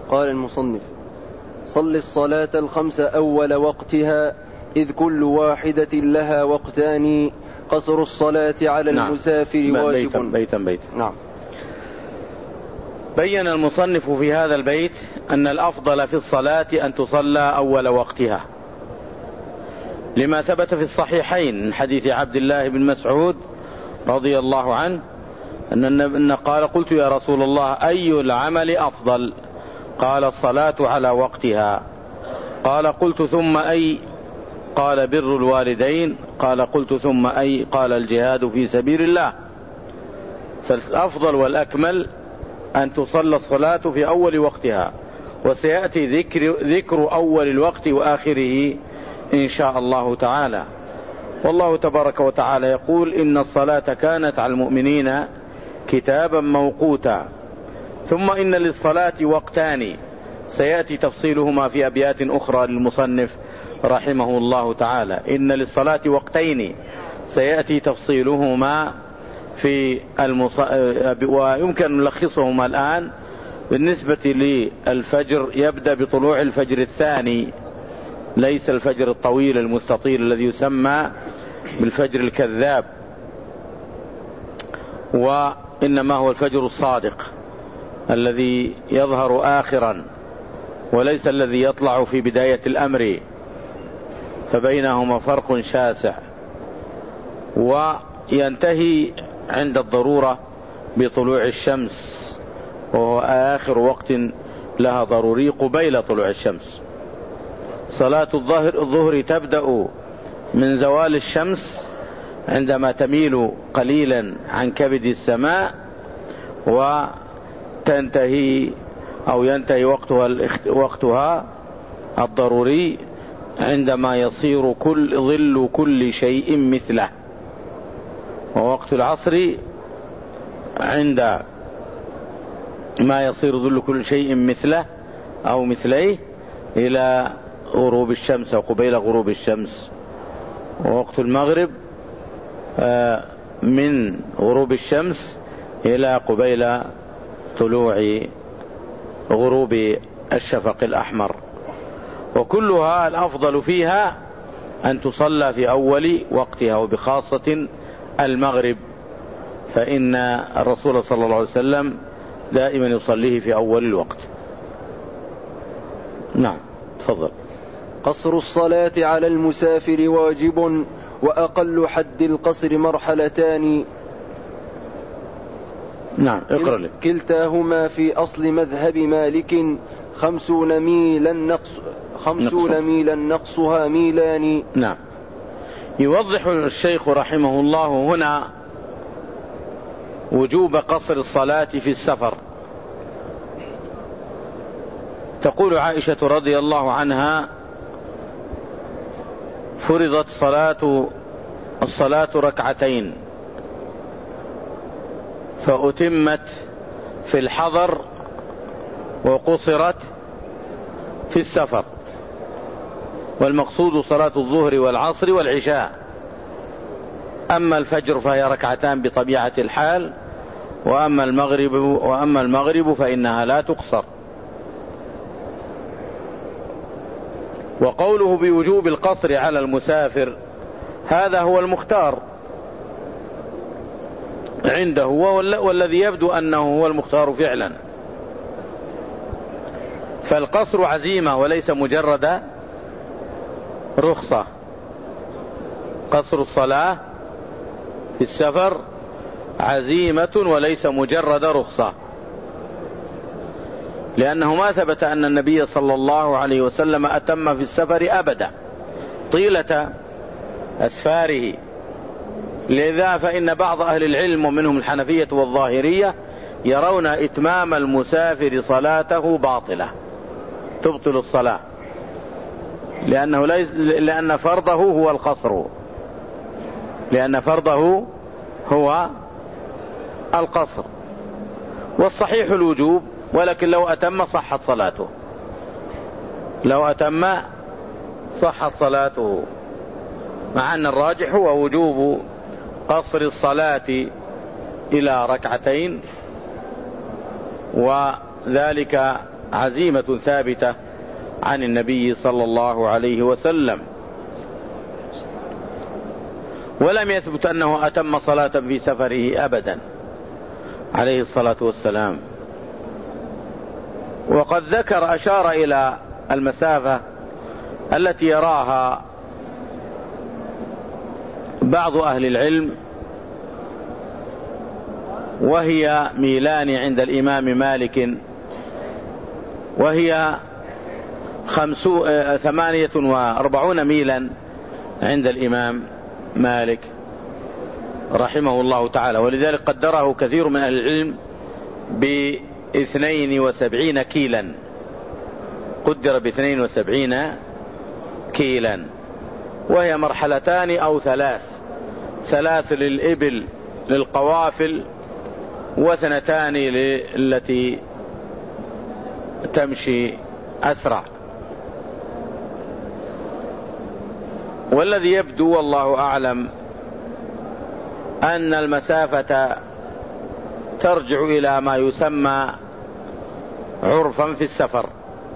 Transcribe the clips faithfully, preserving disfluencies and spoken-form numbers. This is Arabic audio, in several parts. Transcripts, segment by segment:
قال المصنف: صل الصلاة الخمس أول وقتها إذ كل واحدة لها وقتان، قصر الصلاة على نعم. المسافر واجب. بيتا بيتا بيتا. نعم. بين المصنف في هذا البيت أن الأفضل في الصلاة أن تصلى أول وقتها، لما ثبت في الصحيحين من حديث عبد الله بن مسعود رضي الله عنه أن قال: قلت يا رسول الله أي العمل أفضل؟ قال: الصلاة على وقتها. قال: قلت ثم أي؟ قال: بر الوالدين. قال: قلت ثم أي؟ قال: الجهاد في سبيل الله. فالأفضل والأكمل أن تصلى الصلاة في أول وقتها، وسيأتي ذكر, ذكر أول الوقت وآخره إن شاء الله تعالى. والله تبارك وتعالى يقول: إن الصلاة كانت على المؤمنين كتابا موقوتا. ثم إن للصلاة وقتان، سيأتي تفصيلهما في أبيات أخرى للمصنف رحمه الله تعالى. إن للصلاة وقتين، سيأتي تفصيلهما في المص... ويمكن نلخصهما الآن. بالنسبة للفجر يبدأ بطلوع الفجر الثاني، ليس الفجر الطويل المستطيل الذي يسمى بالفجر الكذاب، وإنما هو الفجر الصادق الذي يظهر آخرا، وليس الذي يطلع في بداية الأمر، فبينهما فرق شاسع. وينتهي عند الضرورة بطلوع الشمس، وهو آخر وقت لها ضروري قبيل طلوع الشمس. صلاة الظهر, الظهر تبدأ من زوال الشمس عندما تميل قليلا عن كبد السماء، وتنتهي أو ينتهي وقتها, وقتها الضروري عندما يصير كل ظل كل شيء مثله. ووقت العصر عند ما يصير ظل كل شيء مثله أو مثليه إلى غروب الشمس أو قبيل غروب الشمس. ووقت المغرب من غروب الشمس إلى قبيل طلوع غروب الشفق الأحمر. وكلها الأفضل فيها أن تصلى في أول وقتها، وبخاصة المغرب، فإن الرسول صلى الله عليه وسلم دائما يصليه في أول الوقت. نعم، تفضل. قصر الصلاة على المسافر واجب، وأقل حد القصر مرحلتان. نعم، اقرأ لي. كلتاهما في أصل مذهب مالك، خمسون ميلا نقص خمسون ميلا نقصها ميلان. نعم. يوضح الشيخ رحمه الله هنا وجوب قصر الصلاة في السفر. تقول عائشة رضي الله عنها: فرضت صلاة الصلاة ركعتين فأتمت في الحضر وقصرت في السفر، والمقصود صلاة الظهر والعصر والعشاء. أما الفجر فهي ركعتان بطبيعة الحال، وأما المغرب, وأما المغرب فإنها لا تقصر. وقوله بوجوب القصر على المسافر هذا هو المختار عنده، والذي يبدو أنه هو المختار فعلا. فالقصر عزيمة وليس مجرد رخصة. قصر الصلاة في السفر عزيمة وليس مجرد رخصة، لأنه ما ثبت أن النبي صلى الله عليه وسلم أتم في السفر أبدا طيلة أسفاره. لذا فإن بعض أهل العلم ومنهم الحنفية والظاهرية يرون إتمام المسافر صلاته باطلة، تبطل الصلاة، لأنه ليس لأن فرضه هو القصر، لأن فرضه هو القصر، والصحيح الوجوب، ولكن لو أتم صحت صلاته، لو أتم صحت صلاته، مع أن الراجح هو وجوب قصر الصلاة إلى ركعتين، وذلك عزيمة ثابتة عن النبي صلى الله عليه وسلم، ولم يثبت أنه أتم صلاة في سفره أبدا عليه الصلاة والسلام. وقد ذكر أشار إلى المسافة التي يراها بعض أهل العلم، وهي ميلان عند الإمام مالك، وهي خمسو ثمانية وأربعون ميلا عند الإمام مالك رحمه الله تعالى، ولذلك قدره كثير من أهل العلم باثنين وسبعين كيلا، قدر باثنين وسبعين كيلا، وهي مرحلتان أو ثلاث، ثلاث للإبل للقوافل، وسنتان للتي تمشي أسرع. والذي يبدو والله أعلم أن المسافة ترجع إلى ما يسمى عرفا في السفر،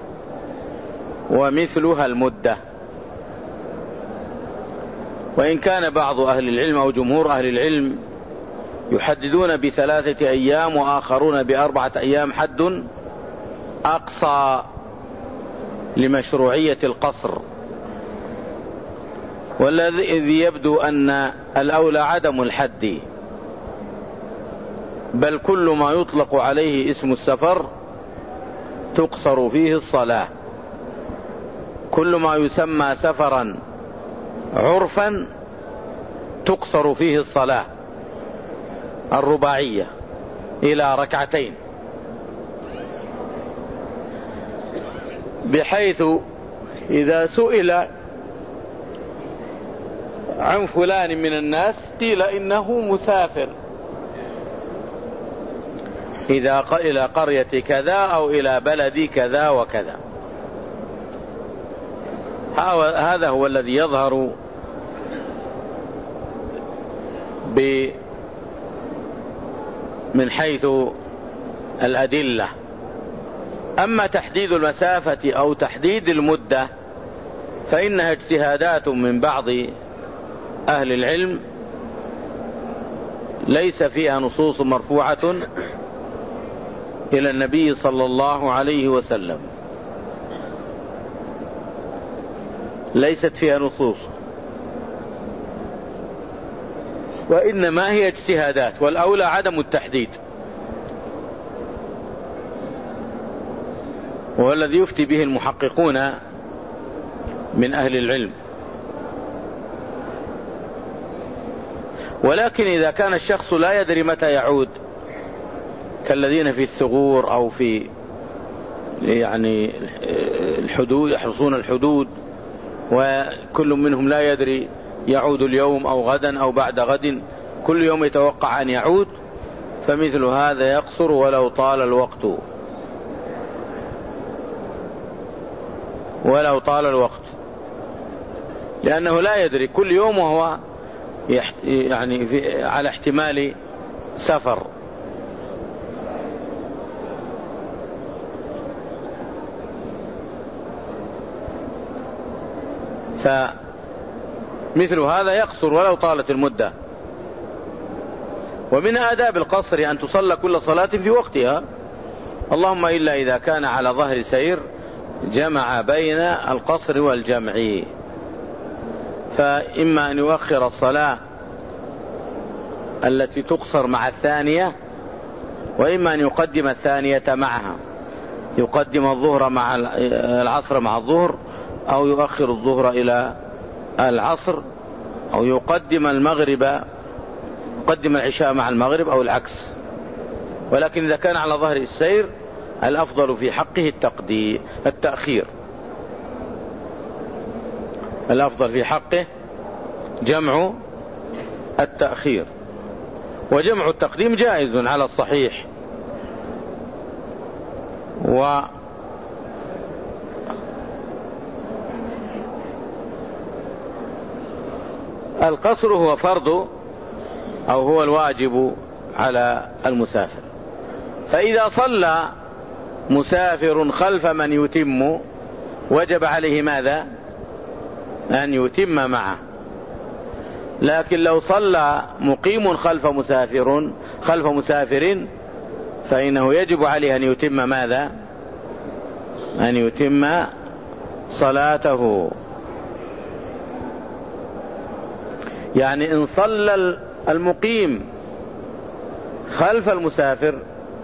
ومثلها المدة. وإن كان بعض أهل العلم أو جمهور أهل العلم يحددون بثلاثة أيام وآخرون بأربعة أيام حد أقصى لمشروعية القصر، والذي يبدو أن الأولى عدم الحد، بل كل ما يطلق عليه اسم السفر تقصر فيه الصلاة، كل ما يسمى سفرا عرفا تقصر فيه الصلاة الرباعية إلى ركعتين، بحيث إذا سئل عن فلان من الناس قيل إنه مسافر إذا إلى قرية كذا أو إلى بلد كذا وكذا. هذا هو الذي يظهر من حيث الأدلة. أما تحديد المسافة أو تحديد المدة فإنها اجتهادات من بعض أهل العلم ليس فيها نصوص مرفوعة إلى النبي صلى الله عليه وسلم، ليست فيها نصوص، وإنما هي اجتهادات، والأولى عدم التحديد، وهو الذي يفتي به المحققون من أهل العلم. ولكن إذا كان الشخص لا يدري متى يعود، كالذين في الثغور أو في يعني الحدود يحرسون الحدود، وكل منهم لا يدري يعود اليوم أو غدا أو بعد غد، كل يوم يتوقع أن يعود، فمثل هذا يقصر ولو طال الوقت، ولو طال الوقت، لأنه لا يدري كل يوم وهو يعني في على احتمال سفر. فمثل هذا يقصر ولو طالت المدة. ومن آداب القصر أن تصلى كل صلاة في وقتها، اللهم إلا إذا كان على ظهر سير جمع بين القصر والجمع، فإما أن يؤخر الصلاة التي تقصر مع الثانية، وإما أن يقدم الثانية معها، يقدم الظهر مع العصر مع الظهر، أو يؤخر الظهر إلى العصر، أو يقدم المغرب يقدم العشاء مع المغرب، أو العكس. ولكن إذا كان على ظهر السير الأفضل في حقه التقديم التأخير، الأفضل في حقه جمع التأخير، وجمع التقديم جائز على الصحيح. و القصر هو فرض أو هو الواجب على المسافر، فإذا صلى مسافر خلف من يتم وجب عليه ماذا؟ أن يتم معه. لكن لو صلى مقيم خلف مسافر خلف مسافر فإنه يجب عليه أن يتم ماذا؟ أن يتم صلاته. يعني إن صلى المقيم خلف المسافر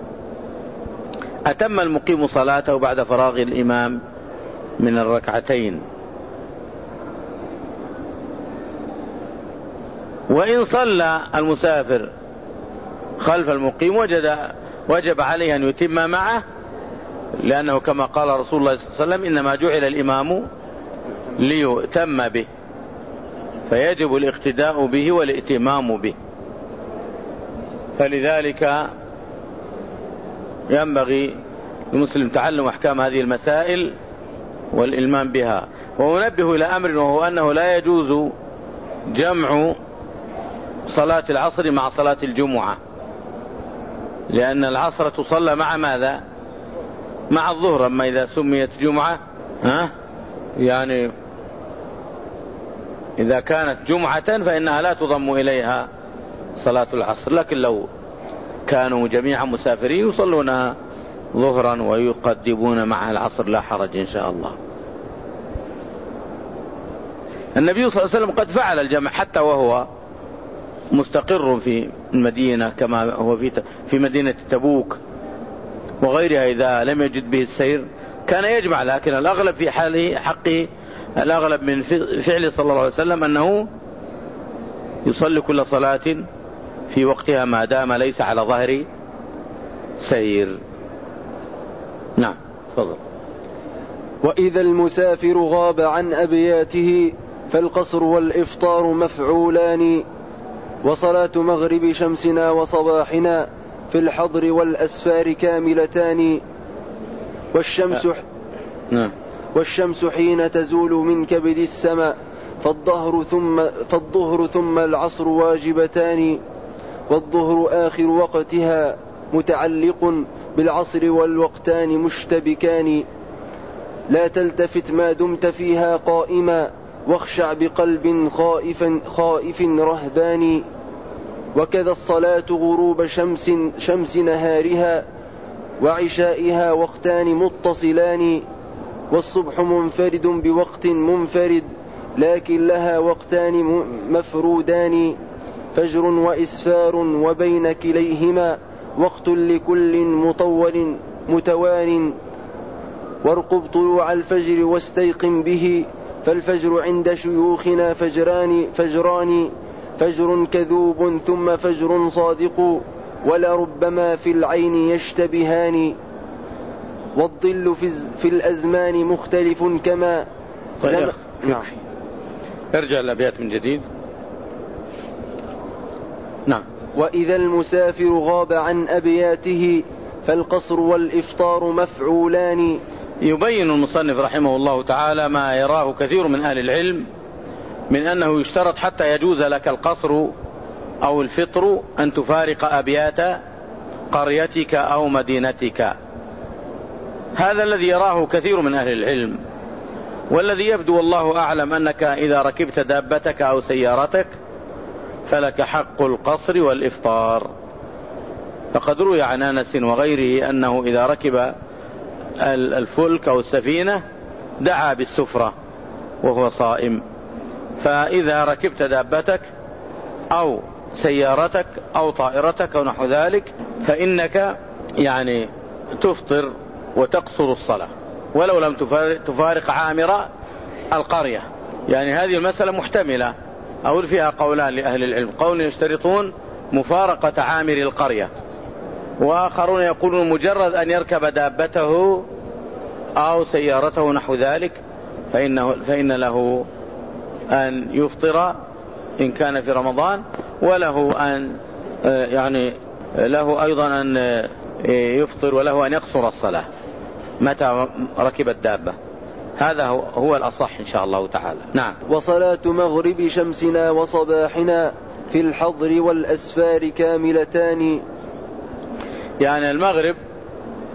أتم المقيم صلاته بعد فراغ الإمام من الركعتين. وإن صلى المسافر خلف المقيم وجد وجب عليه أن يتم معه، لأنه كما قال رسول الله صلى الله عليه وسلم إنما جعل الإمام ليؤتم به، فيجب الاقتداء به والائتمام به. فلذلك ينبغي المسلم تعلم أحكام هذه المسائل والإلمام بها. وننبه إلى أمر، وهو أنه لا يجوز جمع صلاة العصر مع صلاة الجمعة، لأن العصر تصلى مع ماذا؟ مع الظهر. أما إذا سميت جمعة ها يعني إذا كانت جمعة فإنها لا تضم إليها صلاة العصر، لكن لو كانوا جميعا مسافرين يصلونها ظهرا ويقدمون مع العصر لا حرج إن شاء الله. النبي صلى الله عليه وسلم قد فعل الجمع حتى وهو مستقر في المدينة، كما هو في في مدينة تبوك وغيرها إذا لم يجد به السير كان يجمع. لكن الأغلب في حاله حقه الأغلب من فعله صلى الله عليه وسلم أنه يصلي كل صلاة في وقتها ما دام ليس على ظهر سير. نعم تفضل. وإذا المسافر غاب عن أبياته فالقصر والإفطار مفعولان، وصلاة مغرب شمسنا وصباحنا في الحضر والأسفار كاملتان. والشمس نعم والشمس حين تزول من كبد السماء فالظهر ثم, فالظهر ثم العصر واجبتان. والظهر آخر وقتها متعلق بالعصر والوقتان مشتبكان. لا تلتفت ما دمت فيها قائما واخشع بقلب خائف, خائف رهبان. وكذا الصلاة غروب شمس, شمس نهارها وعشائها وقتان متصلان. والصبح منفرد بوقت منفرد لكن لها وقتان مفرودان. فجر وإسفار وبين كليهما وقت لكل مطول متوان. وارقب طلوع الفجر واستيقن به فالفجر عند شيوخنا فجران فجران فجر كذوب ثم فجر صادق ولربما في العين يشتبهان. والظل في, في الأزمان مختلف كما طيب نعم. ارجع الأبيات من جديد. نعم. وإذا المسافر غاب عن أبياته فالقصر والإفطار مفعولان. يبين المصنف رحمه الله تعالى ما يراه كثير من أهل العلم من أنه يشترط حتى يجوز لك القصر أو الفطر أن تفارق أبيات قريتك أو مدينتك. هذا الذي يراه كثير من أهل العلم، والذي يبدو والله أعلم أنك إذا ركبت دابتك أو سيارتك فلك حق القصر والإفطار. فقد روي عن أنس وغيره أنه إذا ركب الفلك أو السفينة دعا بالسفرة وهو صائم. فإذا ركبت دابتك أو سيارتك أو طائرتك أو نحو ذلك فإنك يعني تفطر وتقصر الصلاة ولو لم تفارق عامر القرية. يعني هذه المسألة محتملة، أقول فيها قولان لأهل العلم: قول يشترطون مفارقة عامر القرية، وآخرون يقولون مجرد أن يركب دابته أو سيارته نحو ذلك فإنه فإن له أن يفطر إن كان في رمضان، وله أن يعني له أيضا أن يفطر وله أن يقصر الصلاة متى ركب الدابة. هذا هو الأصح إن شاء الله تعالى. نعم. وصلاة مغرب شمسنا وصباحنا في الحضر والأسفار كاملتان. يعني المغرب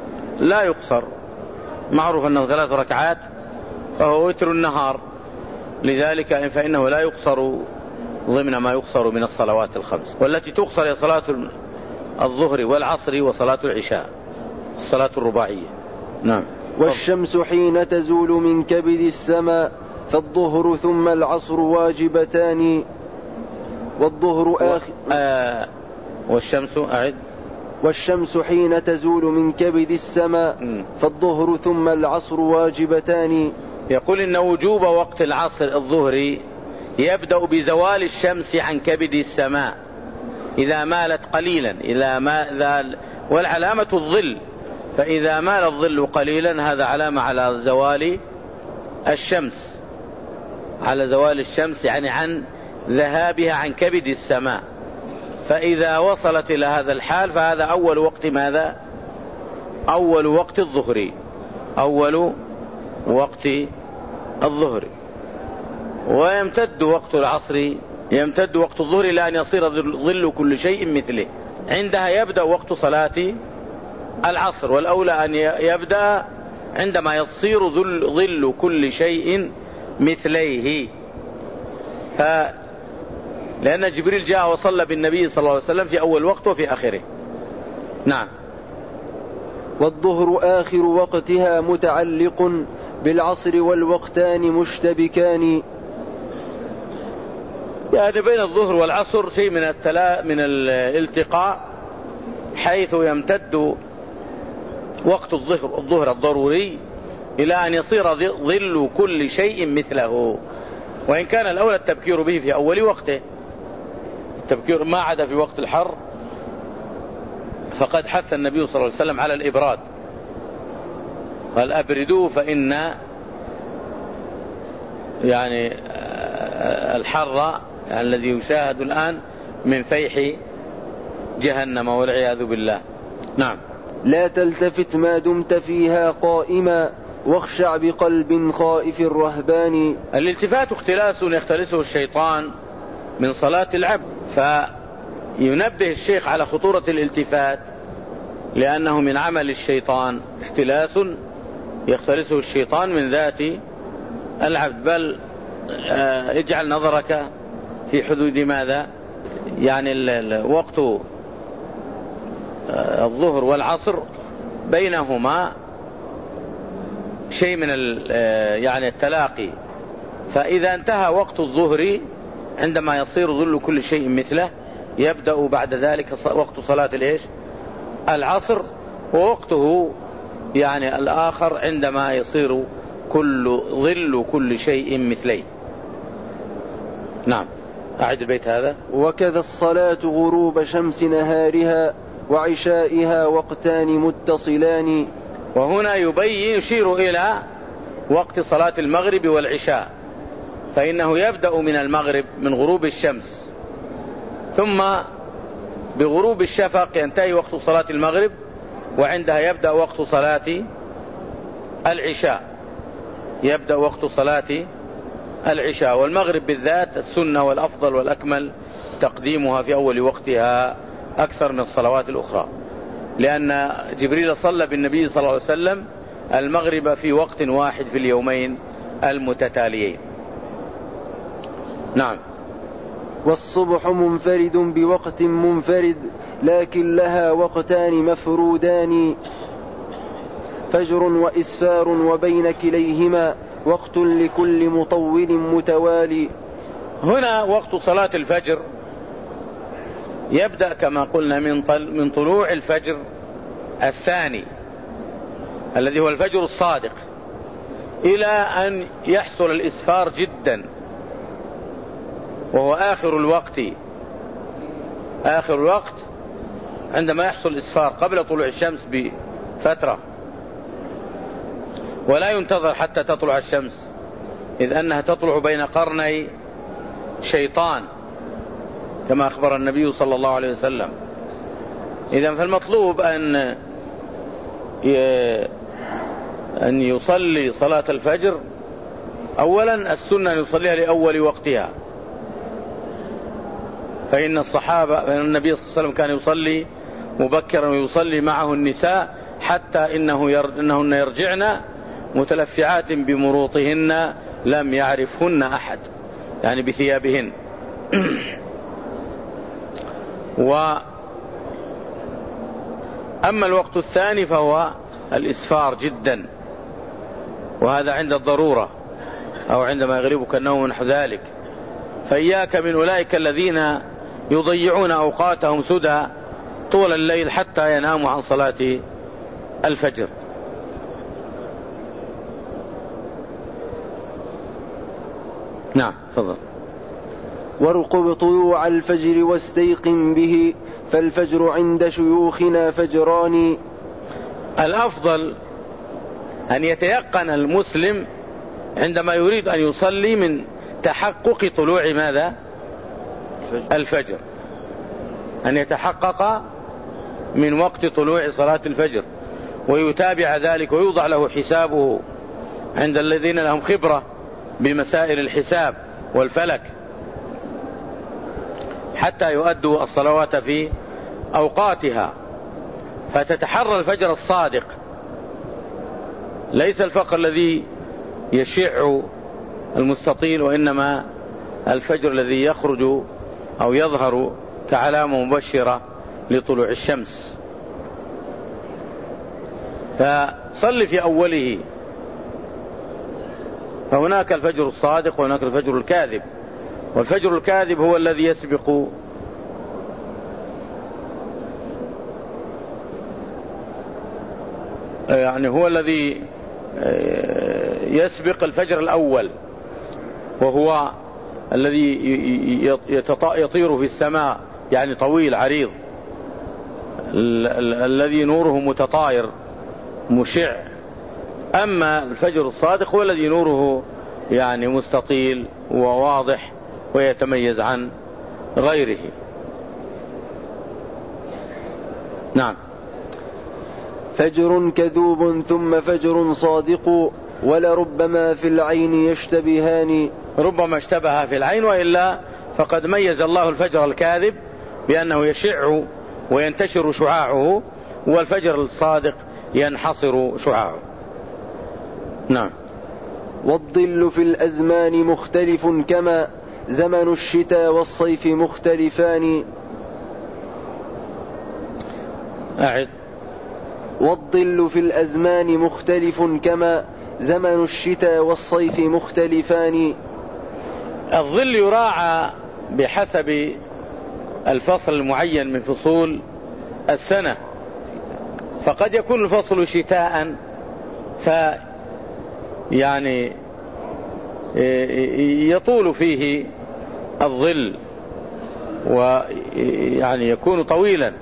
لا يقصر، معروف أنه ثلاث ركعات فهو وتر النهار، لذلك فإنه لا يقصر ضمن ما يقصر من الصلوات الخمس. والتي تقصر هي صلاة الظهر والعصر وصلاة العشاء، الصلاة الرباعية. نعم. والشمس حين تزول من كبد السماء فالظهر ثم العصر واجبتان. والظهر آخر آه والشمس أعد والشمس حين تزول من كبد السماء فالظهر ثم العصر واجبتان. يقول إن وجوب وقت العصر الظهري يبدأ بزوال الشمس عن كبد السماء إذا مالت قليلا، إذا ما والعلامة الظل، فإذا مال الظل قليلا هذا علامة على زوال الشمس، على زوال الشمس يعني عن ذهابها عن كبد السماء. فإذا وصلت إلى هذا الحال فهذا أول وقت ماذا؟ أول وقت الظهر، أول وقت الظهر. ويمتد وقت العصر، يمتد وقت الظهر إلى أن يصير ظل كل شيء مثله، عندها يبدأ وقت صلاة العصر، والأولى أن يبدأ عندما يصير ظل كل شيء مثليه. ف لأن جبريل جاء وصلى بالنبي صلى الله عليه وسلم في أول وقت وفي آخره. نعم. والظهر آخر وقتها متعلق بالعصر والوقتان مشتبكان. يعني بين الظهر والعصر شيء من التلا من الالتقاء، حيث يمتد وقت الظهر الظهر الضروري إلى أن يصير ظل كل شيء مثله، وإن كان الأولى التبكير به في أول وقته، التبكير ما عدا في وقت الحر، فقد حث النبي صلى الله عليه وسلم على الإبراد، قال أبردوا فإن يعني الحر الذي يشاهد الآن من فيح جهنم والعياذ بالله. نعم. لا تلتفت ما دمت فيها قائما واخشع بقلب خائف رهبان. الالتفات اختلاس يختلسه الشيطان من صلاة العبد، فينبه الشيخ على خطورة الالتفات لأنه من عمل الشيطان، اختلاس يختلسه الشيطان من ذات العبد. بل اجعل نظرك في حدود ماذا؟ يعني وقت الظهر والعصر بينهما شيء من يعني التلاقي، فإذا انتهى وقت الظهر عندما يصير ظل كل شيء مثله يبدأ بعد ذلك وقت صلاة الإيش؟ العصر، ووقته يعني الآخر عندما يصير كل ظل كل شيء مثليه. نعم. أعد البيت هذا. وكذا الصلاة غروب شمس نهارها وعشائها وقتان متصلان. وهنا يبين يشير إلى وقت صلاة المغرب والعشاء، فإنه يبدأ من المغرب من غروب الشمس، ثم بغروب الشفق ينتهي وقت صلاة المغرب، وعندها يبدأ وقت صلاة العشاء، يبدأ وقت صلاة العشاء. والمغرب بالذات السنة والأفضل والأكمل تقديمها في أول وقتها أكثر من الصلوات الأخرى، لأن جبريل صلى بالنبي صلى الله عليه وسلم المغرب في وقت واحد في اليومين المتتاليين. نعم. والصبح منفرد بوقت منفرد لكن لها وقتان مفرودان، فجر وإسفار وبين كليهما وقت لكل مطول متوالي. هنا وقت صلاة الفجر يبدأ كما قلنا من من طلوع الفجر الثاني الذي هو الفجر الصادق إلى أن يحصل الإسفار جدا، وهو آخر الوقت، آخر الوقت عندما يحصل الإسفار قبل طلوع الشمس بفترة، ولا ينتظر حتى تطلع الشمس، إذ أنها تطلع بين قرني شيطان كما أخبر النبي صلى الله عليه وسلم. إذن فالمطلوب أن أن يصلي صلاة الفجر أولا السنة أن يصليها لأول وقتها، فإن الصحابة فإن النبي صلى الله عليه وسلم كان يصلي مبكرا ويصلي معه النساء حتى إنه ير... إنهن يرجعن متلفعات بمروطهن لم يعرفهن أحد، يعني بثيابهن. وأما الوقت الثاني فهو الإسفار جدا، وهذا عند الضرورة أو عندما يغلبك النوم نحو ذلك. فإياك من أولئك الذين يضيعون أوقاتهم سدى طول الليل حتى يناموا عن صلاة الفجر. نعم تفضل. وارقب طلوع الفجر واستيقن به، فالفجر عند شيوخنا فجران. الأفضل أن يتيقن المسلم عندما يريد أن يصلي من تحقق طلوع ماذا؟ الفجر، أن يتحقق من وقت طلوع صلاة الفجر ويتابع ذلك ويوضع له حسابه عند الذين لهم خبرة بمسائل الحساب والفلك حتى يؤدوا الصلوات في أوقاتها. فتتحرى الفجر الصادق، ليس الفقر الذي يشع المستطيل، وإنما الفجر الذي يخرج أو يظهر كعلامة مبشرة لطلوع الشمس. فصل في أوله، فهناك الفجر الصادق وهناك الفجر الكاذب. والفجر الكاذب هو الذي يسبق يعني هو الذي يسبق الفجر الأول، وهو الذي يطير في السماء، يعني طويل عريض، الذي نوره متطاير مشع. أما الفجر الصادق هو الذي نوره يعني مستطيل وواضح ويتميز عن غيره. نعم. فجر كذوب ثم فجر صادق، ولربما في العين يشتبهان. ربما اشتبه في العين، وإلا فقد ميز الله الفجر الكاذب بأنه يشع وينتشر شعاعه، والفجر الصادق ينحصر شعاعه. نعم. والظل في الأزمان مختلف، كما زمن الشتاء والصيف مختلفان. أعد. والظل في الأزمان مختلف، كما زمن الشتاء والصيف مختلفان. الظل يراعى بحسب الفصل المعين من فصول السنة، فقد يكون الفصل شتاء ف يعني يطول فيه الظل ويعني يكون طويلا،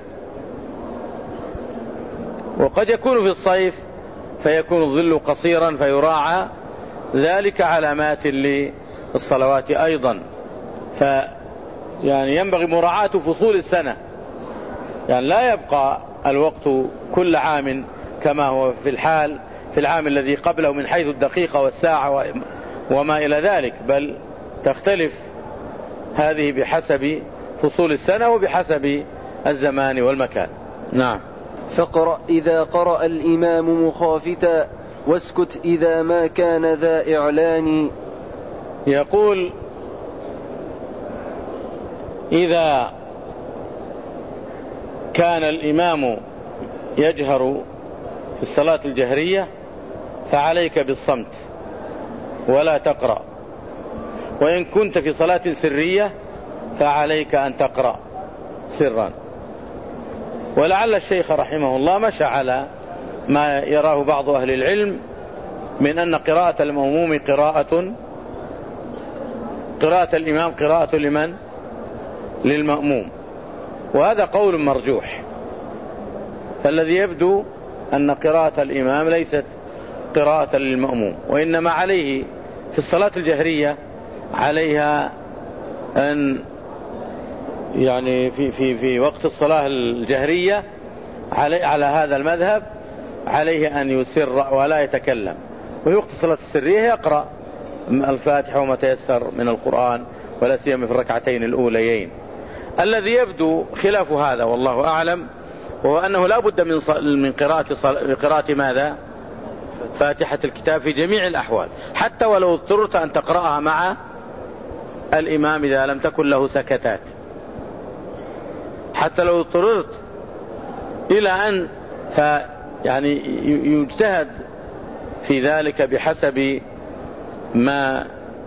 وقد يكون في الصيف فيكون الظل قصيرا، فيراعى ذلك علامات للصلوات أيضا. ف يعني ينبغي مراعاة فصول السنة، يعني لا يبقى الوقت كل عام كما هو في الحال في العام الذي قبله من حيث الدقيقة والساعة وما إلى ذلك، بل تختلف هذه بحسب فصول السنة وبحسب الزمان والمكان. نعم. فاقرأ إذا قرأ الإمام مخافتا، واسكت إذا ما كان ذا إعلان. يقول إذا كان الإمام يجهر في الصلاة الجهرية فعليك بالصمت ولا تقرأ، وإن كنت في صلاة سرية فعليك أن تقرأ سرا. ولعل الشيخ رحمه الله مشى على ما يراه بعض أهل العلم من أن قراءة المأموم قراءة قراءة الإمام قراءة لمن؟ للمأموم، وهذا قول مرجوح. فالذي يبدو أن قراءة الإمام ليست قراءة للمأموم، وإنما عليه في الصلاة الجهرية عليها أن يعني في في في وقت الصلاة الجهرية علي على هذا المذهب عليه أن يسر ولا يتكلم، وفي وقت الصلاة السرية يقرأ الفاتحة وما تيسر من القرآن، ولا سيما في الركعتين الأوليين. الذي يبدو خلاف هذا والله أعلم وهو أنه لا بد من من قراءة قراءة ماذا؟ فاتحة الكتاب في جميع الأحوال، حتى ولو اضطررت أن تقرأها مع الإمام إذا لم تكن له سكتات، حتى لو اضطررت إلى أن يعني يجتهد في ذلك بحسب ما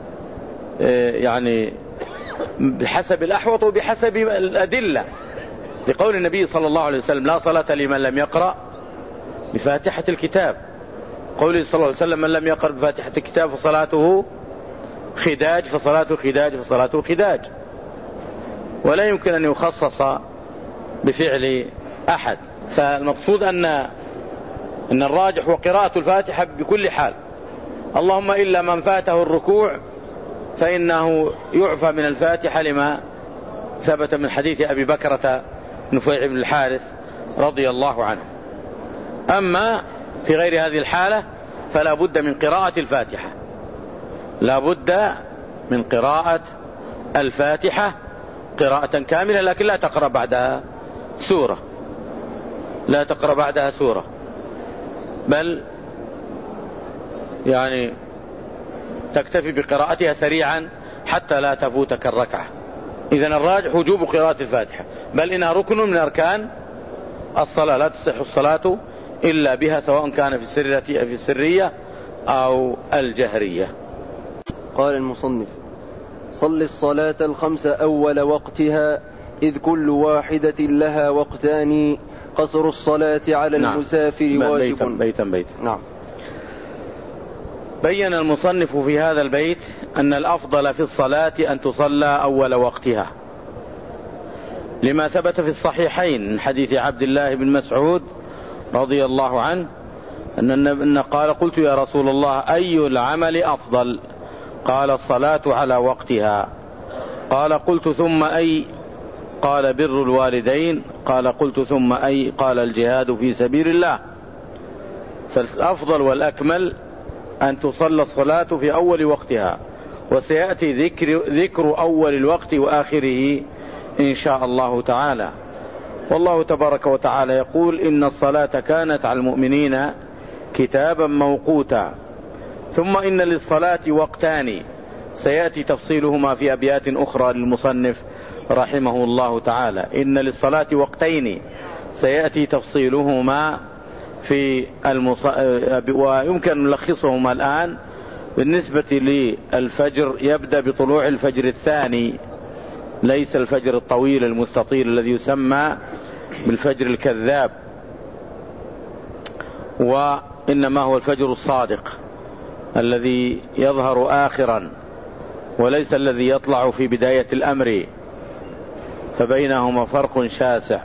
يعني بحسب الأحوط وبحسب الأدلة، لقول النبي صلى الله عليه وسلم: لا صلاة لمن لم يقرأ بفاتحة الكتاب. قوله صلى الله عليه وسلم: من لم يقرأ بفاتحة الكتاب فصلاته خداج فصلاته خداج فصلاته خداج. ولا يمكن أن يخصص بفعل أحد. فالمقصود أن أن الراجح وقراءة الفاتحة بكل حال، اللهم إلا من فاته الركوع فإنه يعفى من الفاتحة لما ثبت من حديث أبي بكرة نفيع بن الحارث رضي الله عنه. أما في غير هذه الحالة فلا بد من قراءة الفاتحة، لا بد من قراءة الفاتحة قراءة كاملة، لكن لا تقرأ بعدها سورة، لا تقرأ بعدها سورة، بل يعني تكتفي بقراءتها سريعا حتى لا تفوتك الركعة. إذن الراجح وجوب قراءة الفاتحة، بل إنها ركن من أركان الصلاة، لا تصح الصلاة إلا بها، سواء كان في السرية في السرية أو الجهرية. قال المصنف: صل الصلاة الخمس أول وقتها إذ كل واحدة لها وقتان، قصر الصلاة على نعم. المسافر واجب. بيتا بيتا بيتا. نعم. بين المصنف في هذا البيت أن الأفضل في الصلاة أن تصلى أول وقتها، لما ثبت في الصحيحين من حديث عبد الله بن مسعود رضي الله عنه أن قال: قلت يا رسول الله أي العمل أفضل؟ قال: الصلاة على وقتها. قال: قلت ثم أي؟ قال: بر الوالدين. قال: قلت ثم أي؟ قال: الجهاد في سبيل الله. فالأفضل والأكمل أن تصلى الصلاة في أول وقتها، وسيأتي ذكر, ذكر أول الوقت وآخره إن شاء الله تعالى. والله تبارك وتعالى يقول: إن الصلاة كانت على المؤمنين كتابا موقوتا. ثم إن للصلاة وقتان، سيأتي تفصيلهما في أبيات أخرى للمصنف رحمه الله تعالى. إن للصلاة وقتين، سيأتي تفصيلهما في المص... ويمكن نلخصهما الآن. بالنسبة للفجر يبدأ بطلوع الفجر الثاني، ليس الفجر الطويل المستطيل الذي يسمى بالفجر الكذاب، وإنما هو الفجر الصادق الذي يظهر آخرا، وليس الذي يطلع في بداية الأمر، فبينهما فرق شاسع.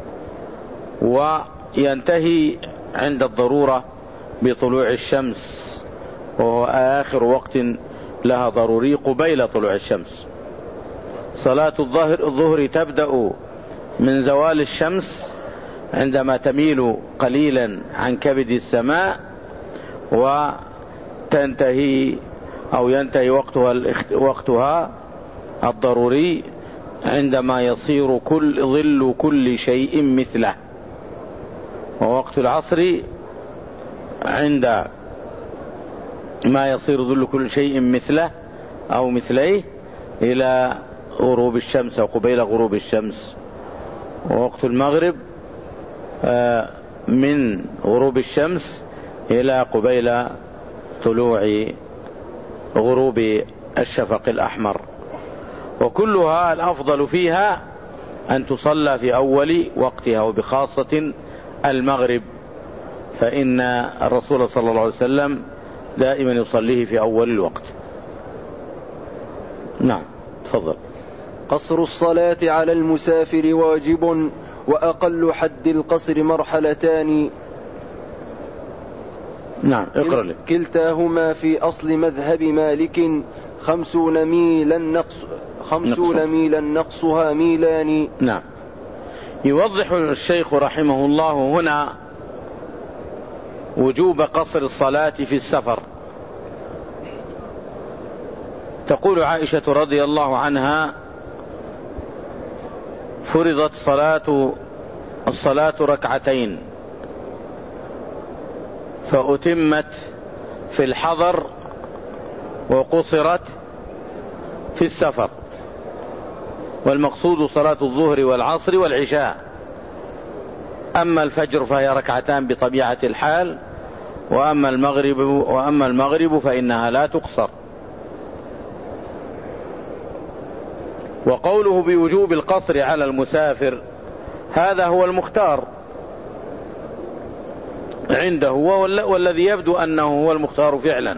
وينتهي عند الضرورة بطلوع الشمس، وهو آخر وقت لها ضروري قبيل طلوع الشمس. صلاة الظهر, الظهر تبدأ من زوال الشمس عندما تميل قليلا عن كبد السماء، وتنتهي أو ينتهي وقتها, وقتها الضروري عندما يصير كل ظل كل شيء مثله. ووقت العصر عند ما يصير ظل كل شيء مثله أو مثليه إلى غروب الشمس أو قبيل غروب الشمس. ووقت المغرب من غروب الشمس إلى قبيل طلوع غروب الشفق الأحمر. وكلها الأفضل فيها أن تصلى في أول وقتها، وبخاصة المغرب، فإن الرسول صلى الله عليه وسلم دائما يصليه في أول الوقت. نعم، تفضل. قصر الصلاة على المسافر واجب، وأقل حد القصر مرحلتان. نعم، اقرأ لي. كلتاهما في أصل مذهب مالك، خمسون ميلا نقص خمسون ميلا نقصها ميلان. نعم. يوضح الشيخ رحمه الله هنا وجوب قصر الصلاة في السفر. تقول عائشة رضي الله عنها: فرضت صلاة الصلاة ركعتين فأتمت في الحضر وقصرت في السفر، والمقصود صلاة الظهر والعصر والعشاء. أما الفجر فهي ركعتان بطبيعة الحال، وأما المغرب, وأما المغرب فإنها لا تقصر. وقوله بوجوب القصر على المسافر هذا هو المختار عنده، والذي يبدو أنه هو المختار فعلا.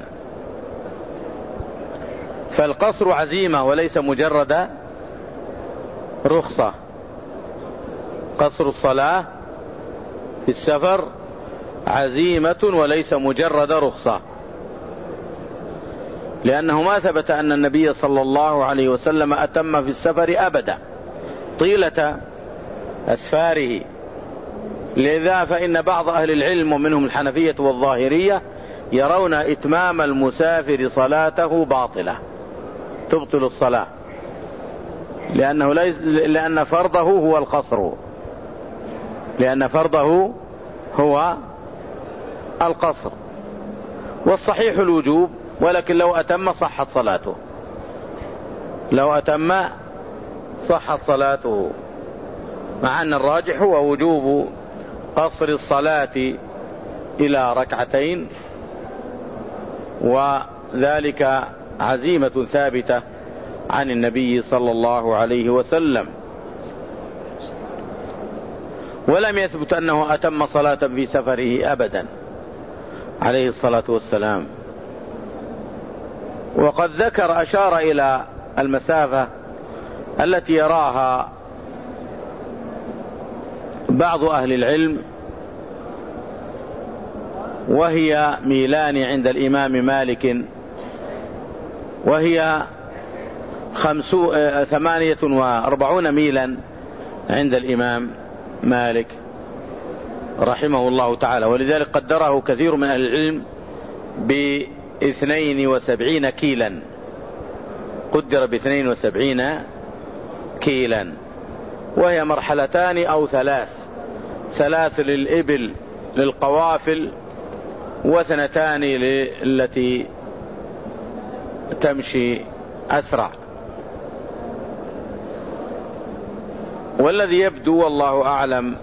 فالقصر عزيمة وليس مجرد رخصة. قصر الصلاة في السفر عزيمة وليس مجرد رخصة، لأنه ما ثبت أن النبي صلى الله عليه وسلم أتم في السفر أبدا طيلة أسفاره. لذا فإن بعض أهل العلم ومنهم الحنفية والظاهرية يرون إتمام المسافر صلاته باطلة، تبطل الصلاة، لأنه ليس لأن فرضه هو القصر، لأن فرضه هو القصر، والصحيح الوجوب، ولكن لو أتم صحت صلاته، لو أتم صحت صلاته، مع أن الراجح هو وجوب قصر الصلاة إلى ركعتين، وذلك عزيمة ثابتة عن النبي صلى الله عليه وسلم، ولم يثبت أنه أتم صلاة في سفره أبدا عليه الصلاة والسلام. وقد ذكر أشار إلى المسافة التي يراها بعض أهل العلم، وهي ميلان عند الإمام مالك، وهي خمسو ثمانية وأربعون ميلا عند الإمام مالك رحمه الله تعالى، ولذلك قدره كثير من أهل العلم باثنين وسبعين كيلا، قدر باثنين وسبعين كيلا، وهي مرحلتان أو ثلاث، ثلاث للإبل للقوافل، وسنتان للتي تمشي أسرع. والذي يبدو والله أعلم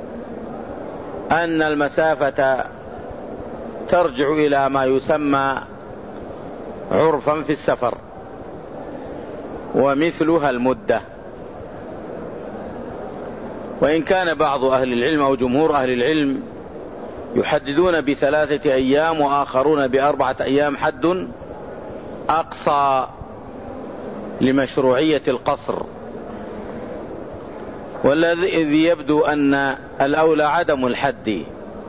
أن المسافة ترجع إلى ما يسمى عرفا في السفر، ومثلها المدة. وإن كان بعض أهل العلم أو جمهور أهل العلم يحددون بثلاثة أيام وآخرون بأربعة أيام حد أقصى لمشروعية القصر، والذي يبدو أن الأولى عدم الحد،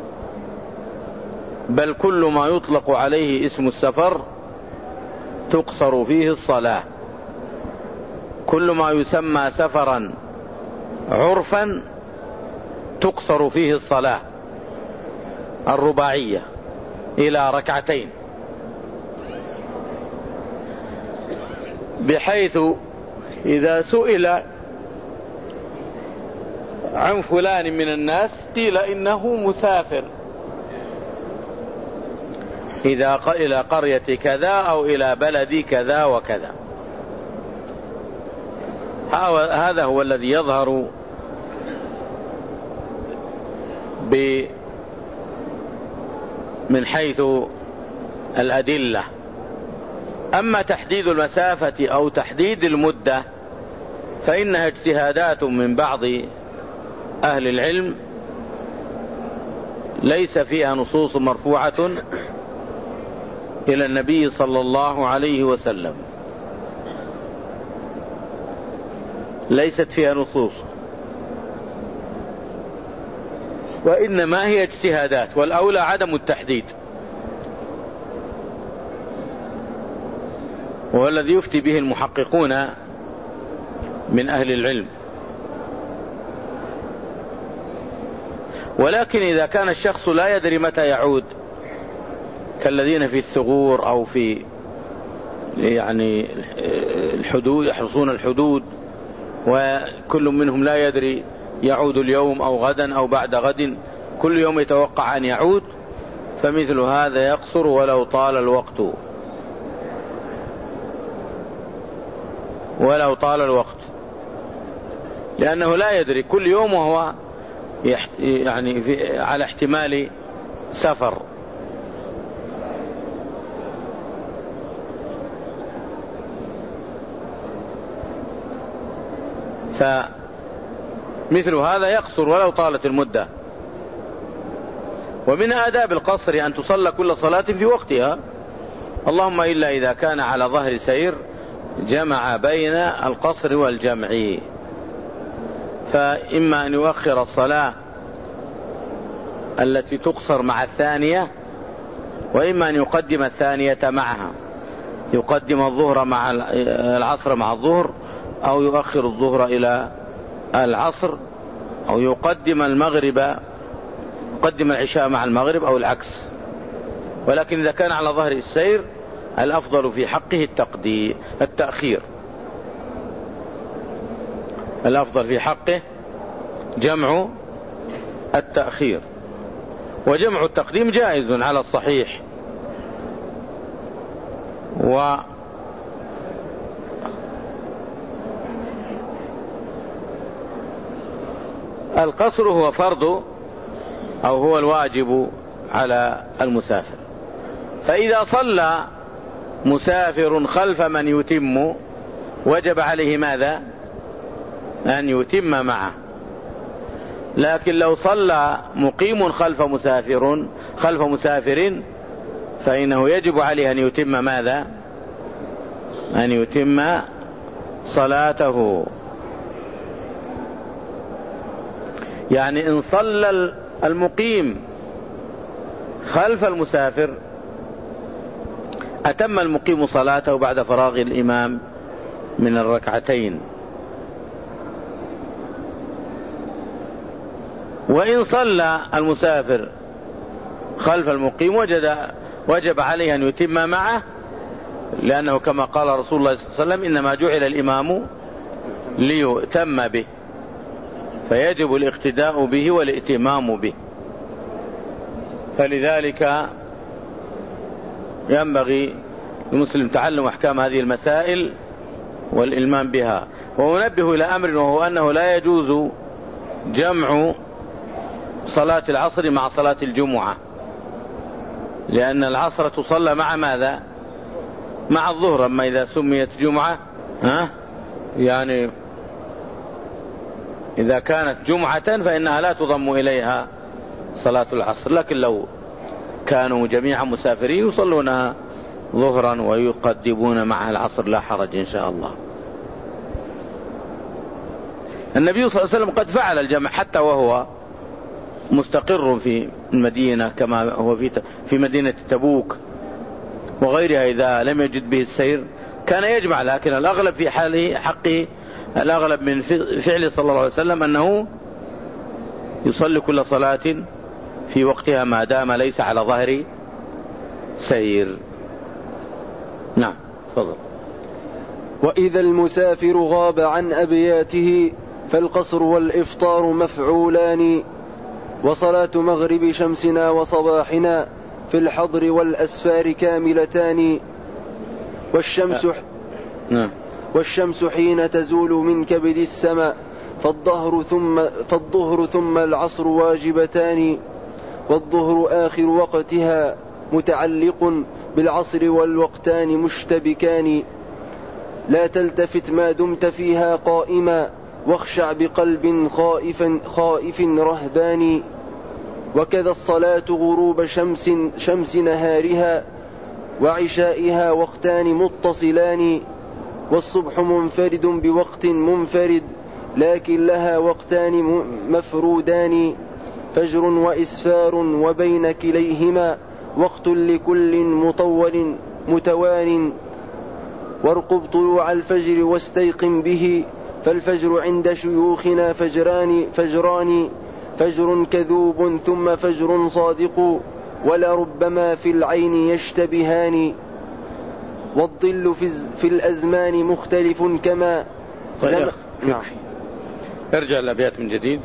بل كل ما يطلق عليه اسم السفر تقصر فيه الصلاة، كل ما يسمى سفرا عرفا تقصر فيه الصلاة الرباعية إلى ركعتين، بحيث إذا سئل عن فلان من الناس قيل إنه مسافر إذا إلى قرية كذا أو إلى بلد كذا وكذا. هذا هو الذي يظهر من حيث الأدلة. أما تحديد المسافة أو تحديد المدة فإنها اجتهادات من بعض أهل العلم ليس فيها نصوص مرفوعة إلى النبي صلى الله عليه وسلم، ليست فيها نصوص، وإنما هي اجتهادات، والأولى عدم التحديد، وهو الذي يفتي به المحققون من أهل العلم. ولكن إذا كان الشخص لا يدري متى يعود، كالذين في الثغور أو في يعني الحدود يحرسون الحدود، وكل منهم لا يدري يعود اليوم أو غدا أو بعد غد، كل يوم يتوقع أن يعود، فمثل هذا يقصر ولو طال الوقت، ولو طال الوقت، لأنه لا يدري كل يوم وهو يعني في على احتمال سفر. فمثل هذا يقصر ولو طالت المدة. ومن آداب القصر أن تصلى كل صلاة في وقتها، اللهم إلا إذا كان على ظهر سير جمع بين القصر والجمع، فإما أن يؤخر الصلاة التي تقصر مع الثانية، وإما أن يقدم الثانية معها، يقدم الظهر مع العصر مع الظهر، أو يؤخر الظهر إلى العصر، أو يقدم المغرب يقدم العشاء مع المغرب، أو العكس. ولكن إذا كان على ظهر السير الأفضل في حقه التقديم التأخير، الأفضل في حقه جمع التأخير، وجمع التقديم جائز على الصحيح. و القصر هو فرض أو هو الواجب على المسافر، فإذا صلى مسافر خلف من يتم وجب عليه ماذا؟ أن يتم معه. لكن لو صلى مقيم خلف مسافر خلف مسافر فإنه يجب عليه أن يتم ماذا؟ أن يتم صلاته. يعني إن صلى المقيم خلف المسافر أتم المقيم صلاته بعد فراغ الإمام من الركعتين. وإن صلى المسافر خلف المقيم وجد وجب عليه أن يتم معه، لأنه كما قال رسول الله صلى الله عليه وسلم إنما جعل الإمام ليؤتم به، فيجب الاقتداء به والائتمام به. فلذلك ينبغي المسلم تعلم أحكام هذه المسائل والإلمام بها. وننبه إلى أمر، وهو أنه لا يجوز جمع صلاة العصر مع صلاة الجمعة، لأن العصر تصلى مع ماذا؟ مع الظهر. أما إذا سميت جمعة ها يعني إذا كانت جمعة فإنها لا تضم إليها صلاة العصر، لكن لو كانوا جميعا مسافرين يصلونها ظهرا ويقدمون مع العصر لا حرج إن شاء الله. النبي صلى الله عليه وسلم قد فعل الجمع حتى وهو مستقر في المدينة، كما هو في في مدينة تبوك وغيرها، إذا لم يجد به السير كان يجمع. لكن الأغلب في حاله حقه الأغلب من فعل صلى الله عليه وسلم أنه يصلي كل صلاة في وقتها ما دام ليس على ظهر سير. نعم تفضل. وإذا المسافر غاب عن أبياته فالقصر والإفطار مفعولان، وصلاة مغرب شمسنا وصباحنا في الحضر والأسفار كاملتان. والشمس نعم والشمس حين تزول من كبد السماء فالظهر ثم, فالظهر ثم العصر واجبتان. والظهر آخر وقتها متعلق بالعصر والوقتان مشتبكان. لا تلتفت ما دمت فيها قائما واخشع بقلب خائف, خائف رهبان. وكذا الصلاة غروب شمس, شمس نهارها وعشائها وقتان متصلان. والصبح منفرد بوقت منفرد لكن لها وقتان مفرودان. فجر وإسفار وبين كليهما وقت لكل مطول متوان. وارقب طلوع الفجر واستيقن به فالفجر عند شيوخنا فجران فجران فجر كذوب ثم فجر صادق ولربما في العين يشتبهان. والظل في, في الأزمان مختلف كما طيب. نعم. ارجع الأبيات من جديد.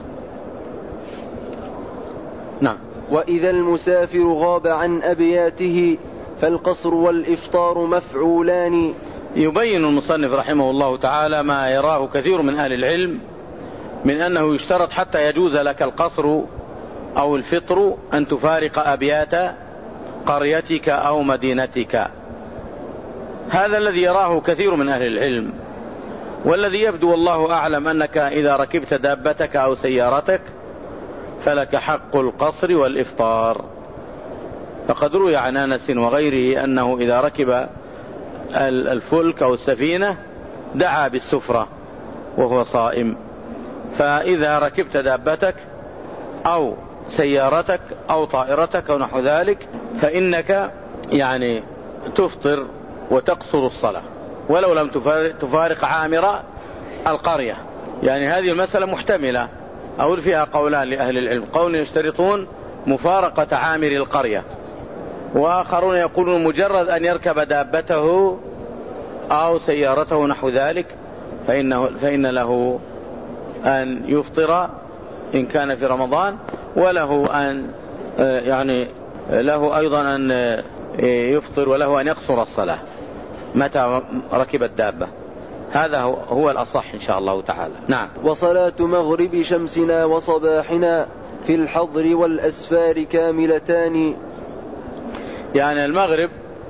نعم. وإذا المسافر غاب عن أبياته فالقصر والإفطار مفعولان. يبين المصنف رحمه الله تعالى ما يراه كثير من أهل العلم من أنه يشترط حتى يجوز لك القصر أو الفطر أن تفارق أبيات قريتك أو مدينتك. هذا الذي يراه كثير من أهل العلم، والذي يبدو والله أعلم أنك إذا ركبت دابتك أو سيارتك فلك حق القصر والإفطار. فقد روي عن أنس وغيره أنه إذا ركب الفلك أو السفينة دعا بالسفرة وهو صائم. فإذا ركبت دابتك أو سيارتك أو طائرتك أو نحو ذلك فإنك يعني تفطر وتقصر الصلاة ولو لم تفارق عامر القرية. يعني هذه المسألة محتملة، أقول فيها قولان لأهل العلم: قول يشترطون مفارقة عامر القرية، وآخرون يقولون مجرد أن يركب دابته أو سيارته نحو ذلك فإنه فإن له أن يفطر إن كان في رمضان، وله أن يعني له أيضا أن يفطر وله أن يقصر الصلاة متى ركب الدابة. هذا هو الأصح إن شاء الله تعالى. نعم. وصلاة مغرب شمسنا وصباحنا في الحضر والأسفار كاملتان. يعني المغرب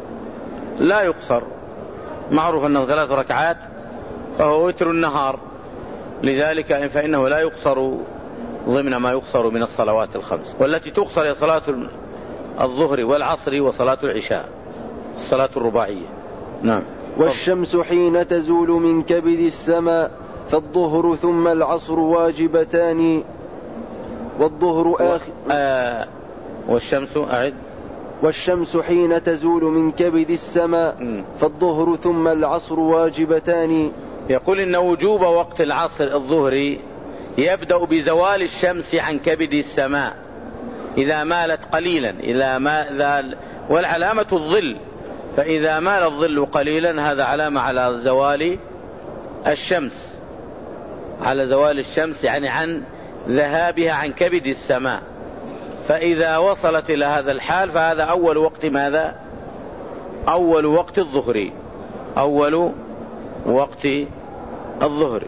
لا يقصر، معروف أنه ثلاث ركعات فهو وتر النهار، لذلك فإنه لا يقصر ضمن ما يقصر من الصلوات الخمس. والتي تقصر هي صلاة الظهر والعصر وصلاة العشاء، الصلاة الرباعية. نعم. والشمس حين تزول من كبد السماء فالظهر ثم العصر واجبتان. والظهر آخر آه والشمس أعد والشمس حين تزول من كبد السماء فالظهر ثم العصر واجبتان. يقول إن وجوب وقت العصر الظهري يبدأ بزوال الشمس عن كبد السماء إذا مالت قليلا، إذا ما والعلامة الظل، فإذا مال الظل قليلا هذا علامة على زوال الشمس، على زوال الشمس يعني عن ذهابها عن كبد السماء. فإذا وصلت إلى هذا الحال فهذا أول وقت ماذا؟ أول وقت الظهر، أول وقت الظهر.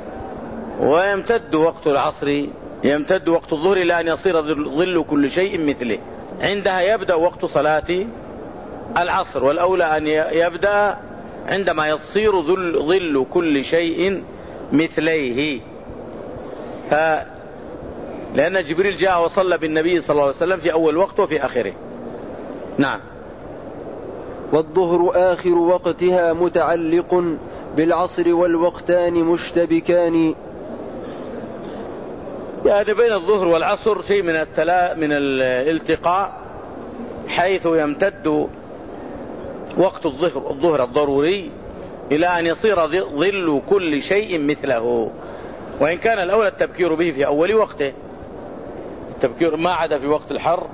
ويمتد وقت العصر، يمتد وقت الظهر إلى أن يصير ظل كل شيء مثله. عندها يبدأ وقت صلاة العصر، والأولى أن يبدأ عندما يصير ظل كل شيء مثليه. ف لأن جبريل جاء وصلى بالنبي صلى الله عليه وسلم في أول وقت وفي آخره. نعم. والظهر آخر وقتها متعلق بالعصر والوقتان مشتبكان. يعني بين الظهر والعصر شيء من التلا من الالتقاء، حيث يمتد وقت الظهر الظهر الضروري إلى أن يصير ظل كل شيء مثله، وإن كان الأولى التبكير به في أول وقته، التبكير ما عدا في وقت الحر،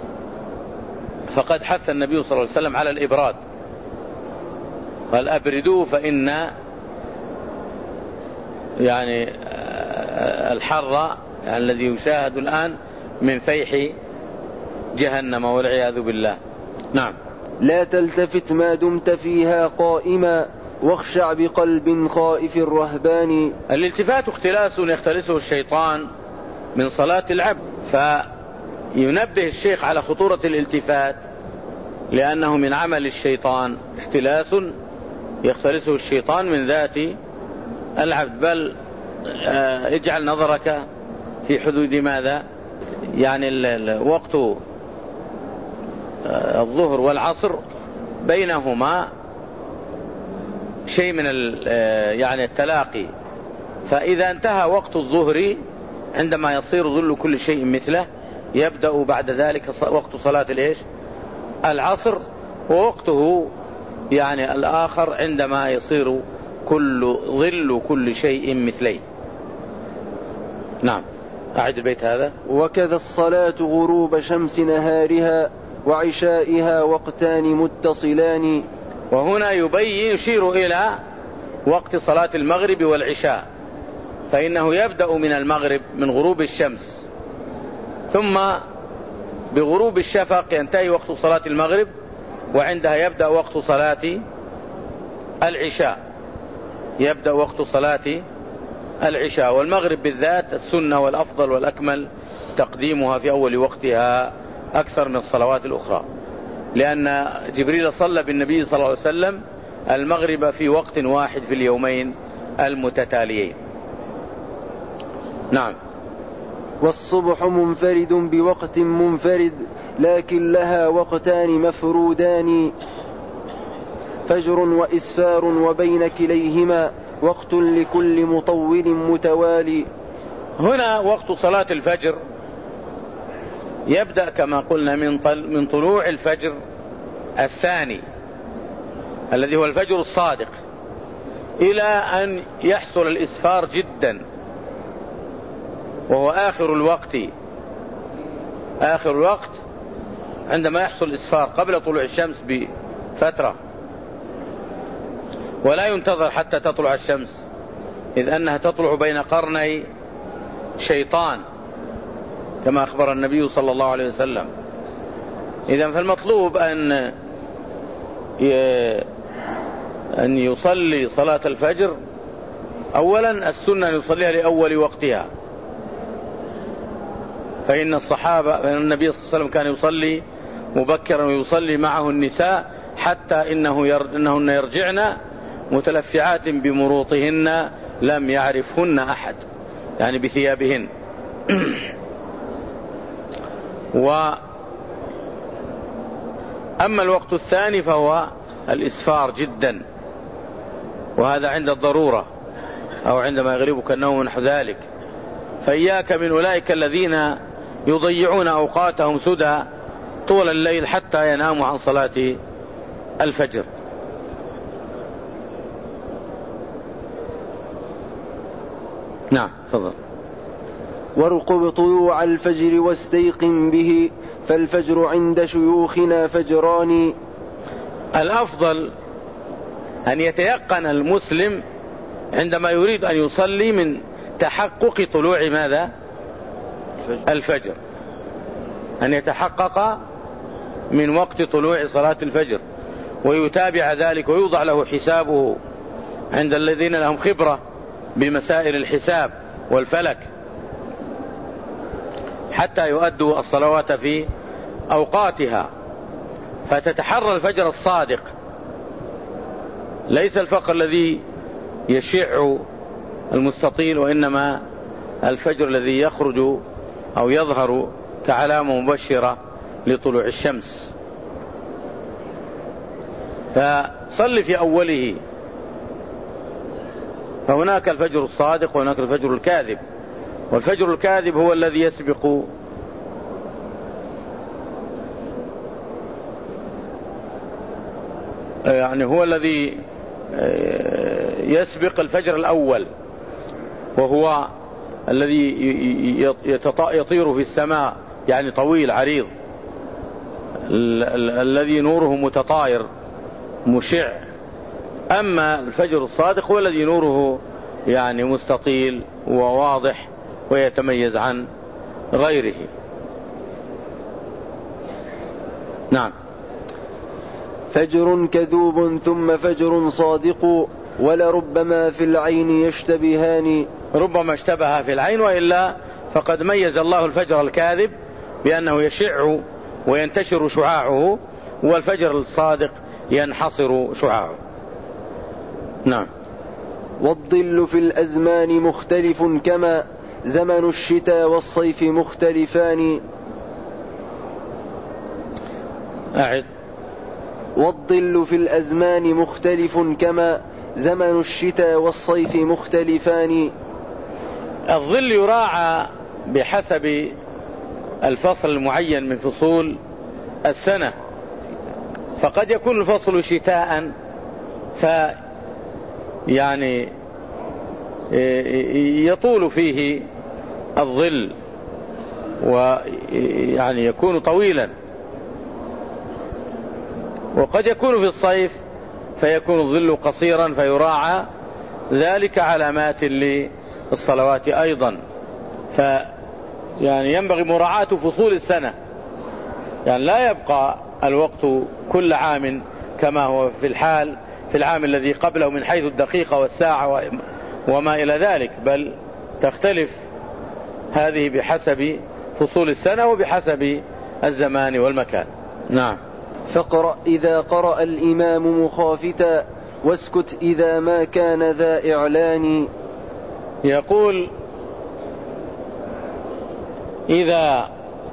فقد حث النبي صلى الله عليه وسلم على الإبراد، قال أبردوا فإن يعني الحر الذي يشاهد الآن من فيح جهنم والعياذ بالله. نعم. لا تلتفت ما دمت فيها قائما واخشع بقلب خائف رهبان. الالتفات اختلاس يختلسه الشيطان من صلاة العبد، فينبه الشيخ على خطورة الالتفات لأنه من عمل الشيطان، اختلاس يختلسه الشيطان من ذات العبد. بل اجعل نظرك في حدود ماذا؟ يعني وقت الظهر والعصر بينهما شيء من يعني التلاقي، فإذا انتهى وقت الظهر عندما يصير ظل كل شيء مثله يبدأ بعد ذلك وقت صلاة الإيش؟ العصر، ووقته يعني الآخر عندما يصير كل ظل كل شيء مثليه. نعم. أعد البيت هذا. وكذا الصلاة غروب شمس نهارها وعشائها وقتان متصلان. وهنا يبين يشير إلى وقت صلاة المغرب والعشاء، فإنه يبدأ من المغرب من غروب الشمس، ثم بغروب الشفق ينتهي وقت صلاة المغرب، وعندها يبدأ وقت صلاة العشاء يبدأ وقت صلاة العشاء. والمغرب بالذات السنة والأفضل والأكمل تقديمها في أول وقتها أكثر من الصلوات الأخرى، لأن جبريل صلى بالنبي صلى الله عليه وسلم المغرب في وقت واحد في اليومين المتتاليين. نعم. والصبح منفرد بوقت منفرد، لكن لها وقتان مفرودان، فجر وإسفار وبين كليهما وقت لكل مطول متوالي. هنا وقت صلاة الفجر يبدأ كما قلنا من طلوع الفجر الثاني الذي هو الفجر الصادق إلى أن يحصل الإسفار جدا، وهو آخر الوقت آخر الوقت عندما يحصل الإسفار قبل طلوع الشمس بفترة، ولا ينتظر حتى تطلع الشمس، إذ أنها تطلع بين قرني شيطان كما أخبر النبي صلى الله عليه وسلم. إذن فالمطلوب أن أن يصلي صلاة الفجر أولا السنة أن يصليها لأول وقتها، فإن الصحابة فإن النبي صلى الله عليه وسلم كان يصلي مبكرا ويصلي معه النساء حتى إنه ير... إنهن يرجعن متلفعات بمروطهن لم يعرفهن أحد، يعني بثيابهن. وأما الوقت الثاني فهو الإسفار جدا، وهذا عند الضرورة أو عندما يغلبك النوم ونحو ذلك، فإياك من أولئك الذين يضيعون أوقاتهم سدى طول الليل حتى يناموا عن صلاة الفجر. نعم تفضل. وارقب طلوع الفجر واستيقن به، فالفجر عند شيوخنا فجران. الأفضل أن يتيقن المسلم عندما يريد أن يصلي من تحقق طلوع ماذا؟ الفجر، أن يتحقق من وقت طلوع صلاة الفجر ويتابع ذلك ويوضع له حسابه عند الذين لهم خبرة بمسائل الحساب والفلك حتى يؤدوا الصلوات في أوقاتها. فتتحرى الفجر الصادق، ليس الفقر الذي يشع المستطيل، وإنما الفجر الذي يخرج أو يظهر كعلامة مبشرة لطلوع الشمس. فصل في أوله، فهناك الفجر الصادق وهناك الفجر الكاذب، والفجر الكاذب هو الذي يسبق يعني هو الذي يسبق الفجر الأول، وهو الذي يطير في السماء، يعني طويل عريض، الذي نوره متطاير مشع. أما الفجر الصادق هو الذي نوره يعني مستطيل وواضح ويتميز عن غيره. نعم. فجر كذوب ثم فجر صادق، ولربما في العين يشتبهان. ربما اشتبه في العين، وإلا فقد ميز الله الفجر الكاذب بأنه يشع وينتشر شعاعه، والفجر الصادق ينحصر شعاعه. نعم. والظل في الأزمان مختلف، كما زمن الشتاء والصيف مختلفان. أعد. والظل في الأزمان مختلف، كما زمن الشتاء والصيف مختلفان. الظل يراعى بحسب الفصل المعين من فصول السنة، فقد يكون الفصل شتاء ف يعني يطول فيه الظل ويعني يكون طويلا، وقد يكون في الصيف فيكون الظل قصيرا، فيراعى ذلك علامات الصلوات أيضا. ف يعني ينبغي مراعاة فصول السنة، يعني لا يبقى الوقت كل عام كما هو في الحال في العام الذي قبله من حيث الدقيقة والساعة وما إلى ذلك، بل تختلف هذه بحسب فصول السنة وبحسب الزمان والمكان. نعم. فاقرأ إذا قرأ الإمام مخافتا واسكت إذا ما كان ذا إعلان. يقول إذا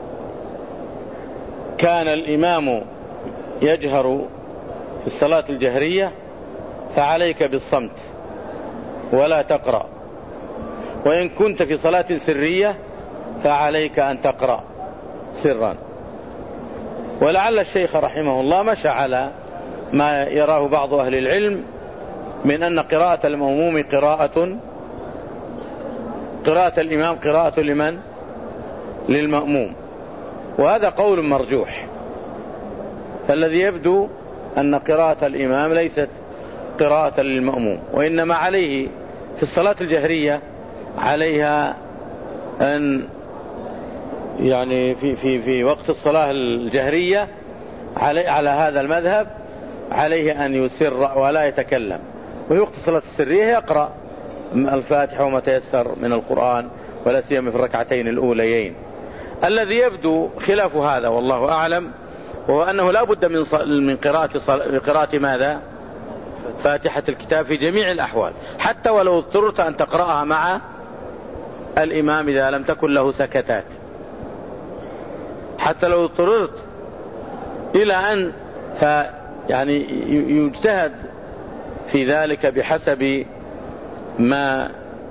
كان الإمام يجهر في الصلاة الجهرية فعليك بالصمت ولا تقرأ، وإن كنت في صلاة سرية فعليك أن تقرأ سرا. ولعل الشيخ رحمه الله مشى على ما يراه بعض أهل العلم من أن قراءة المأموم قراءة قراءة الإمام قراءة لمن؟ للمأموم، وهذا قول مرجوح. فالذي يبدو أن قراءة الإمام ليست قراءة للمأموم، وإنما عليه في الصلاة الجهرية عليها أن يعني في في في وقت الصلاة الجهرية علي على هذا المذهب عليه أن يسر ولا يتكلم، وفي وقت الصلاة السرية يقرأ الفاتحة وما تيسر من القرآن، ولا سيما في الركعتين الأوليين. الذي يبدو خلاف هذا والله أعلم وهو أنه لا بد من من قراءة قراءة ماذا؟ فاتحة الكتاب في جميع الأحوال، حتى ولو اضطررت أن تقرأها مع الإمام إذا لم تكن له سكتات، حتى لو اضطررت إلى أن يعني يجتهد في ذلك بحسب ما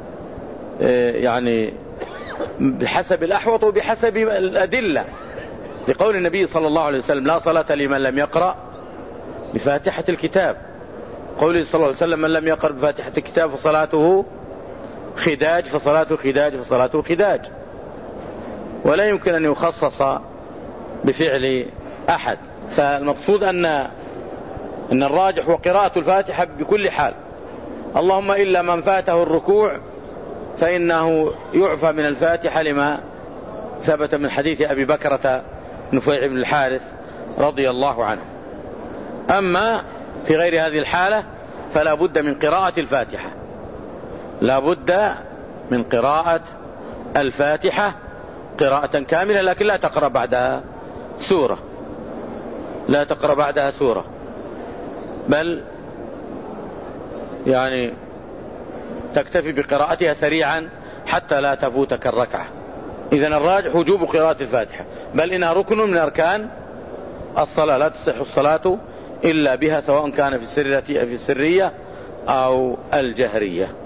يعني بحسب الأحوط وبحسب الأدلة، لقول النبي صلى الله عليه وسلم لا صلاة لمن لم يقرأ بفاتحة الكتاب، قوله صلى الله عليه وسلم من لم يقرأ بفاتحة الكتاب فصلاته خداج فصلاته خداج فصلاته خداج. ولا يمكن أن يخصص بفعل أحد. فالمقصود أن أن الراجح وقراءة الفاتحة بكل حال، اللهم إلا من فاته الركوع فإنه يعفى من الفاتحة لما ثبت من حديث أبي بكرة نفيع بن الحارث رضي الله عنه. أما في غير هذه الحالة فلا بد من قراءة الفاتحة، لا بد من قراءة الفاتحة قراءة كاملة، لكن لا تقرأ بعدها سورة، لا تقرأ بعدها سورة، بل يعني تكتفي بقراءتها سريعا حتى لا تفوتك الركعة. إذن الراجح وجوب قراءة الفاتحة، بل إنها ركن من أركان الصلاة، لا تصح الصلاة إلا بها سواء كان في السرية أو الجهرية.